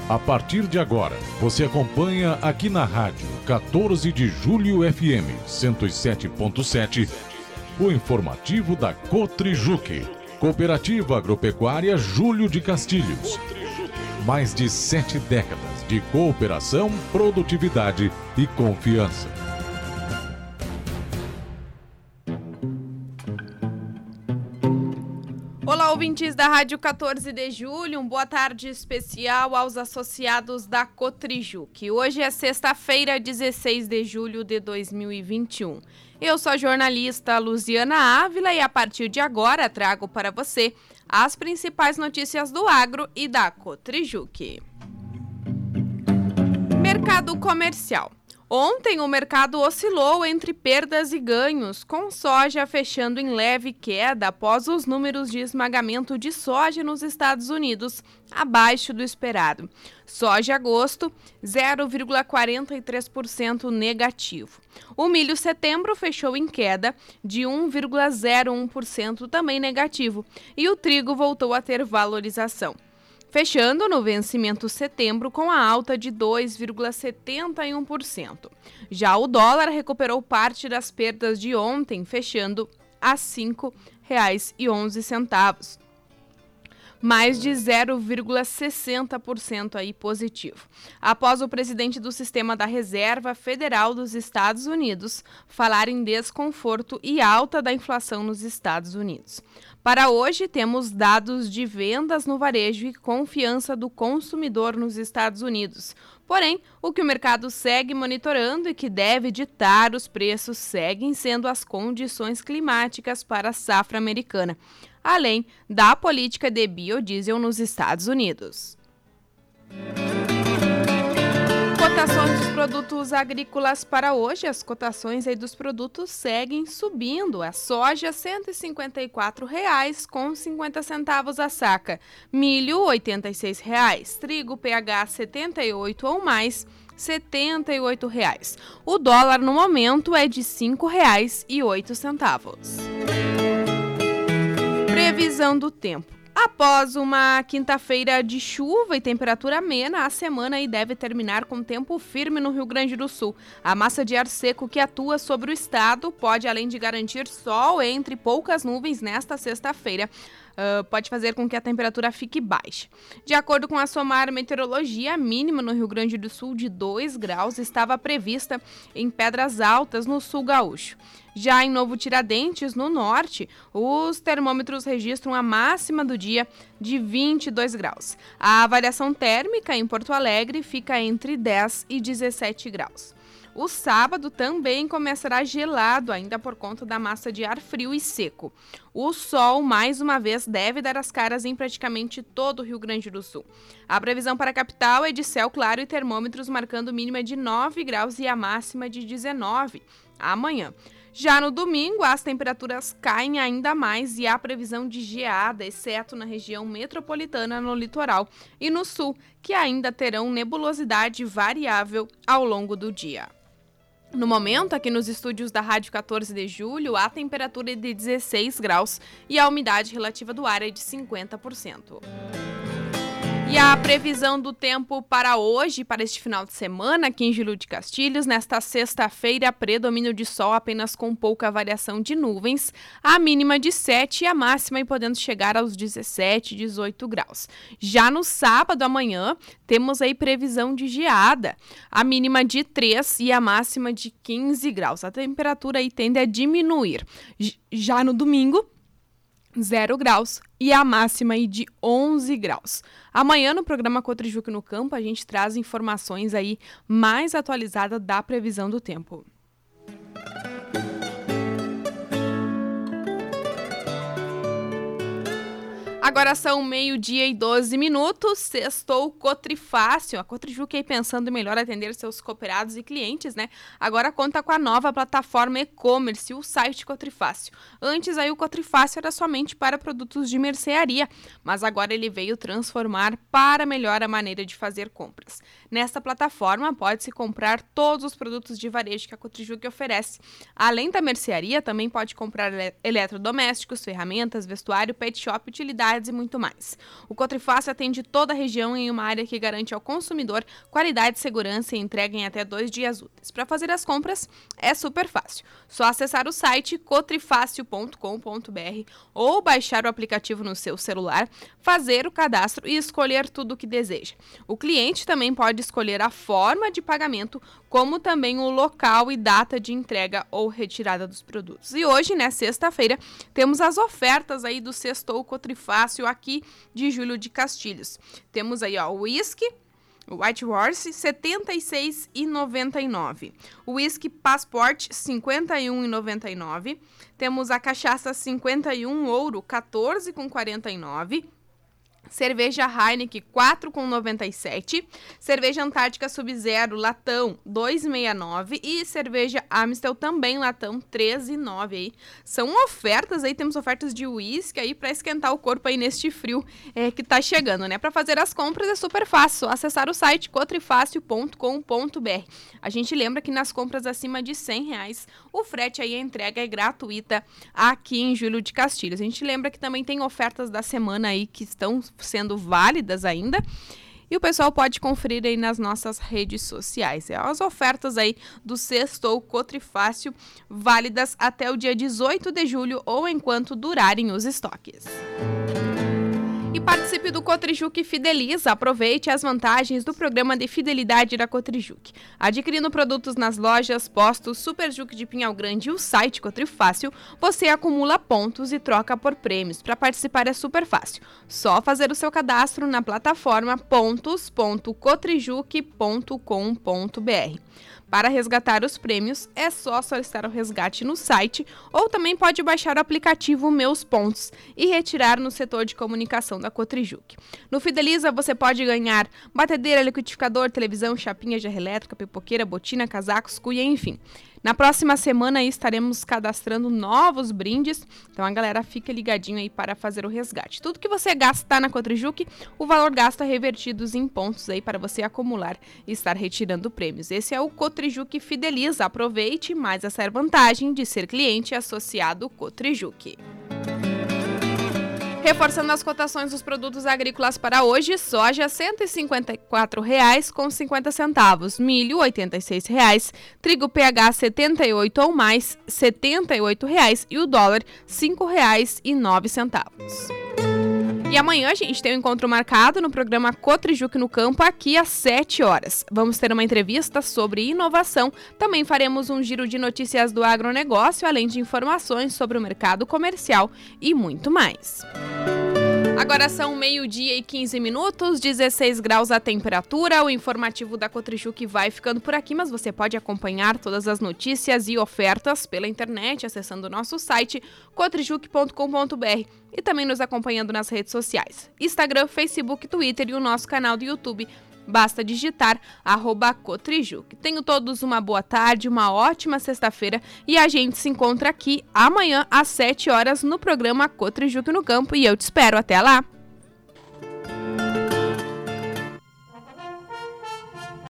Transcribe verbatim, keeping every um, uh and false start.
A partir de agora, você acompanha aqui na rádio quatorze de julho F M cento e sete ponto sete, o informativo da Cotrijuc, Cooperativa Agropecuária Júlio de Castilhos. Mais de sete décadas de cooperação, produtividade e confiança. Olá, ouvintes da Rádio quatorze de julho, uma boa tarde especial aos associados da Cotrijuc. Hoje é sexta-feira, dezesseis de julho de dois mil e vinte e um. Eu sou a jornalista Luziana Ávila e a partir de agora trago para você as principais notícias do agro e da Cotrijuc. Mercado comercial. Ontem o mercado oscilou entre perdas e ganhos, com soja fechando em leve queda após os números de esmagamento de soja nos Estados Unidos, abaixo do esperado. Soja agosto, zero vírgula quarenta e três por cento negativo. O milho setembro fechou em queda de um vírgula zero um por cento também negativo e o trigo voltou a ter valorização, fechando no vencimento setembro com a alta de dois vírgula setenta e um por cento. Já o dólar recuperou parte das perdas de ontem, fechando a cinco reais e onze centavos. Mais de zero vírgula sessenta por cento aí positivo. Após o presidente do Sistema da Reserva Federal dos Estados Unidos falar em desconforto e alta da inflação nos Estados Unidos. Para hoje, temos dados de vendas no varejo e confiança do consumidor nos Estados Unidos. Porém, o que o mercado segue monitorando e que deve ditar os preços seguem sendo as condições climáticas para a safra americana, além da política de biodiesel nos Estados Unidos. Cotações dos produtos agrícolas para hoje. As cotações aí dos produtos seguem subindo. A soja, cento e cinquenta e quatro reais com cinquenta centavos a saca. Milho, oitenta e seis reais. Trigo P H setenta e oito ou mais, setenta e oito reais. O dólar no momento é de cinco reais e oito centavos. Previsão do tempo. Após uma quinta-feira de chuva e temperatura amena, a semana aí deve terminar com tempo firme no Rio Grande do Sul. A massa de ar seco que atua sobre o estado pode, além de garantir sol entre poucas nuvens nesta sexta-feira, Uh, pode fazer com que a temperatura fique baixa. De acordo com a SOMAR Meteorologia, a mínima no Rio Grande do Sul de dois graus estava prevista em Pedras Altas, no sul gaúcho. Já em Novo Tiradentes, no norte, os termômetros registram a máxima do dia de vinte e dois graus. A variação térmica em Porto Alegre fica entre dez e dezessete graus. O sábado também começará gelado, ainda por conta da massa de ar frio e seco. O sol, mais uma vez, deve dar as caras em praticamente todo o Rio Grande do Sul. A previsão para a capital é de céu claro e termômetros marcando mínima de nove graus e a máxima de dezenove amanhã. Já no domingo, as temperaturas caem ainda mais e há previsão de geada, exceto na região metropolitana, no litoral e no sul, que ainda terão nebulosidade variável ao longo do dia. No momento, aqui nos estúdios da Rádio quatorze de julho, a temperatura é de dezesseis graus e a umidade relativa do ar é de cinquenta por cento. E a previsão do tempo para hoje, para este final de semana, aqui em Júlio de Castilhos, nesta sexta-feira, predomínio de sol apenas com pouca variação de nuvens, a mínima de sete e a máxima e podendo chegar aos dezessete, dezoito graus. Já no sábado, amanhã, temos aí previsão de geada, a mínima de três e a máxima de quinze graus. A temperatura aí tende a diminuir. Já no domingo, zero graus e a máxima aí de onze graus. Amanhã no programa Cotrijuc no Campo a gente traz informações aí mais atualizadas da previsão do tempo. Agora são meio-dia e doze minutos, sextou Cotrifácil. A Cotrijuc aí pensando em melhor atender seus cooperados e clientes, né? Agora conta com a nova plataforma e-commerce, o site Cotrifácil. Antes aí o Cotrifácil era somente para produtos de mercearia, mas agora ele veio transformar para melhor a maneira de fazer compras. Nesta plataforma pode-se comprar todos os produtos de varejo que a Cotrijuc oferece. Além da mercearia, também pode comprar eletrodomésticos, ferramentas, vestuário, pet shop, utilidades e muito mais. O Cotrifácil atende toda a região em uma área que garante ao consumidor qualidade, segurança e entrega em até dois dias úteis. Para fazer as compras é super fácil. Só acessar o site cotrifácil ponto com ponto b r ou baixar o aplicativo no seu celular, fazer o cadastro e escolher tudo o que deseja. O cliente também pode escolher a forma de pagamento, como também o local e data de entrega ou retirada dos produtos. E hoje, né, sexta-feira, temos as ofertas aí do Sextou Cotrifácil aqui de Júlio de Castilhos. Temos aí, ó, o whisky White Horse, setenta e seis reais e noventa e nove centavos. O whisky Passport, cinquenta e um reais e noventa e nove centavos. Temos a cachaça cinquenta e um Ouro, quatorze reais e quarenta e nove centavos. Cerveja Heineken, quatro reais e noventa e sete centavos. Cerveja Antártica Sub-Zero, latão, dois reais e sessenta e nove centavos. E cerveja Amstel, também latão, três reais e nove centavos. Aí. São ofertas aí, temos ofertas de uísque aí para esquentar o corpo aí neste frio é, que tá chegando, né? Para fazer as compras é super fácil, só acessar o site cotrifácil ponto com ponto b r. A gente lembra que nas compras acima de cem reais, o frete aí, a entrega é gratuita aqui em Júlio de Castilhos. A gente lembra que também tem ofertas da semana aí que estão sendo válidas ainda, e o pessoal pode conferir aí nas nossas redes sociais. É as ofertas aí do Sextou Cotrifácil, válidas até o dia dezoito de julho ou enquanto durarem os estoques. E participe do Cotrijuc Fideliza. Aproveite as vantagens do programa de fidelidade da Cotrijuc. Adquirindo produtos nas lojas, postos, Superjuc de Pinhal Grande e o site Cotrifácil, você acumula pontos e troca por prêmios. Para participar é super fácil. Só fazer o seu cadastro na plataforma pontos ponto cotrijuc ponto com ponto b r. Para resgatar os prêmios, é só solicitar o resgate no site ou também pode baixar o aplicativo Meus Pontos e retirar no setor de comunicação da Cotrijuc. No Fideliza, você pode ganhar batedeira, liquidificador, televisão, chapinha, jarra elétrica, pipoqueira, botina, casacos, cuia, enfim. Na próxima semana aí estaremos cadastrando novos brindes, então a galera fica ligadinho aí para fazer o resgate. Tudo que você gastar na Cotrijuc, o valor gasto é revertidos em pontos aí para você acumular e estar retirando prêmios. Esse é o Cotrijuc Fideliza. Aproveite mais essa vantagem de ser cliente associado Cotrijuc. Reforçando as cotações dos produtos agrícolas para hoje: soja cento e cinquenta e quatro reais com cinquenta centavos, milho oitenta e seis reais, trigo P H setenta e oito ou mais setenta e oito reais e o dólar cinco reais e nove centavos. E amanhã a gente tem um encontro marcado no programa Cotrijuc no Campo, aqui às sete horas. Vamos ter uma entrevista sobre inovação, também faremos um giro de notícias do agronegócio, além de informações sobre o mercado comercial e muito mais. Agora são meio-dia e quinze minutos, dezesseis graus a temperatura. O informativo da Cotrijuc vai ficando por aqui, mas você pode acompanhar todas as notícias e ofertas pela internet, acessando o nosso site cotrijuc ponto com ponto b r e também nos acompanhando nas redes sociais: Instagram, Facebook, Twitter e o nosso canal do YouTube. Basta digitar arroba Cotrijuc. Tenham todos uma boa tarde, uma ótima sexta-feira e a gente se encontra aqui amanhã às sete horas no programa Cotrijuc no Campo e eu te espero. Até lá!